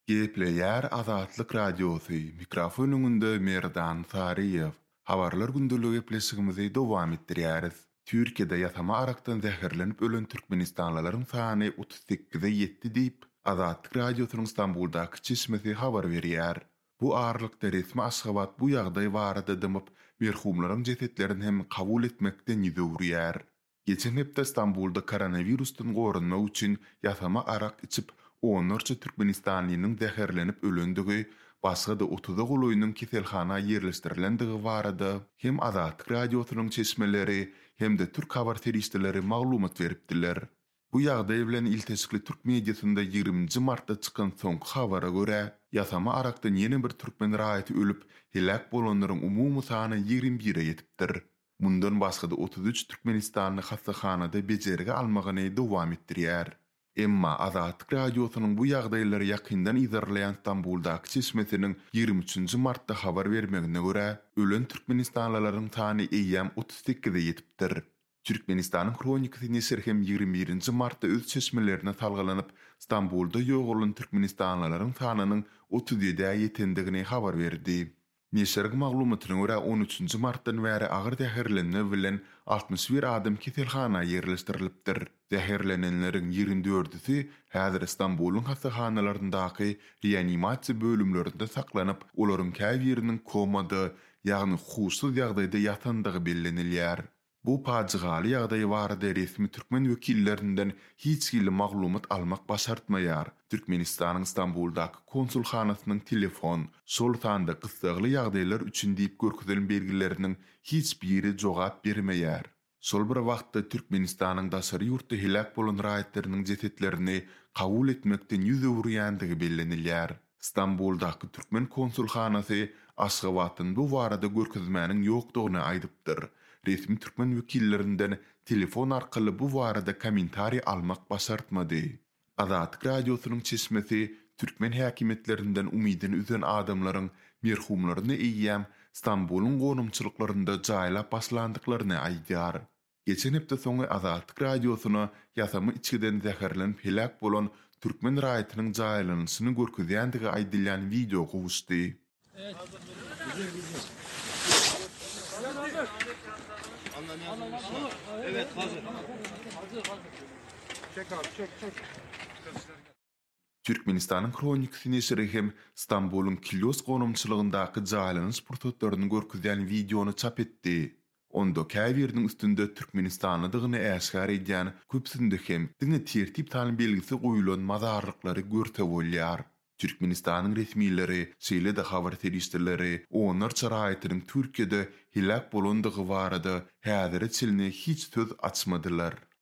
Gepleyer Azatlyk Radiosu mikrofonunda Merdan Sariyev. Habarlar gündülügi gepleşigimizi dowam etdirýäris. Türkiýede ýasama arakdan zäherlenip ölen türkmenistanlylaryň sany 38-e ýetdi diýip Azatlyk Radiosynyň Istanbuldaky çeşmesi habar berýär. Bu ağırlykda resmi Aşgabat bu ýagdaý barada dymyp merhumlaryň jesetlerini hem kabul etmekden ýüzürýär. Geçen hepde Istanbulda koronavirusdan gorunmak üçin ýasama arak içip onlarca Türkmenistanlynyň zäherlenip ölendigi, başga da 30 gulaýynyň kiselhana ýerleşdirilendigi barada hem Azatlyk Radiosynyň çeşmeleri hem de Türk habar terişdileri maglumat beripdiler. Bu ýagdaý bilen ilteşikli Türk mediasynda 20 martda çykan soňky habara görä, ýasama arakdan ýene bir türkmen raýaty ölüp, helak bolanlaryň umumy sany 21-e ýetipdir. Mundan başga da 33 Türkmenistanly hastahanada bejerige almagyny dowam etdirýär. Emma Azatlyk Radiosynyň bu ýagdaýlary ýakyndan izarlayan Istanbuldaky çeşmesiniň 23 martda habar bermegine görä, ölen Türkmenistanlylaryň sany eýýäm 38-e ýetipdir. Türkmenistanyň kronikasy näşer hem 21 martda öz çeşmelerine salgylanyp, Istanbulda ýoğulan Türkmenistanlylaryň sanynyň 37-e ýetendigini habar berdi. Neşerg maglumatyna görä 13 martdan bäri agyr zäherlenme bilen 61 adam kiselhana ýerleşdirilipdir. Zäherlenenleriň 24-si häzir Istanbul'un hastahanalaryndaki reanimasiýa bölümlerinde saklanyp, olaryň käbiriniň komada, ýagny huşsuz ýagdaýda ýatandygy bellenilýär. Bu paçygaly ýagdaý barada resmi türkmen wekillerinden hiç gili maglumat almak başartmaýar. Türkmenistanyň Istanbuldaky konsulhanasynyň telefon, şol sanda gysgaly ýagdaýlar üçin diýip görkezelen belgileriniň hiç biri jogap bermeýär. Şol bir wagtda Türkmenistanyň daşary ýurtda helak bolan raýatlarynyň jesetlerini kabul etmekden ýüzürýänligi bellenilýär. Istanbuldaky türkmen konsulhanasy Aşgabatyn bu barada görkezmäniň ýokdugyny aýdypdyr. Resmi türkmen wekillerinden telefon arkaly bu barada kommentari almak başartmady. Azatlyk Radiosynyň çeşmesi türkmen häkimetlerinden umydyn üzen adamlaryň merhumlaryny eýýäm Istanbul'un gonumçylyklarynda jaýlap başlandyklaryny aýdýar. Geçen hepde soňy Azatlyk Radiosyna ýasamy içgiden zäherlenip helak bolan türkmen raýatynyň jaýlanyşyny görkezýändigi aýdylýan video gowuşdy. Evet, hazır. Çek abi, çek. Türkmenistanyň kronikasy näşeri hem Istanbul'un Kilyos gonumçylygyndaky jaýlanyş pursatlaryny görkezýän videonu çap etdi. Onda käbiriniň üstünde Türkmenistanlydygyny äşgar edýän köpsünde hem diňe tertip taly belgisi goýulan mazarlyklary görte bolýar. Türkmenistanyň resmileri, şeýle-de habar terişdileri, onlarça raýatynyň Türkiýede helak bolandygy barada häzir çylny hiç söz açmadylar.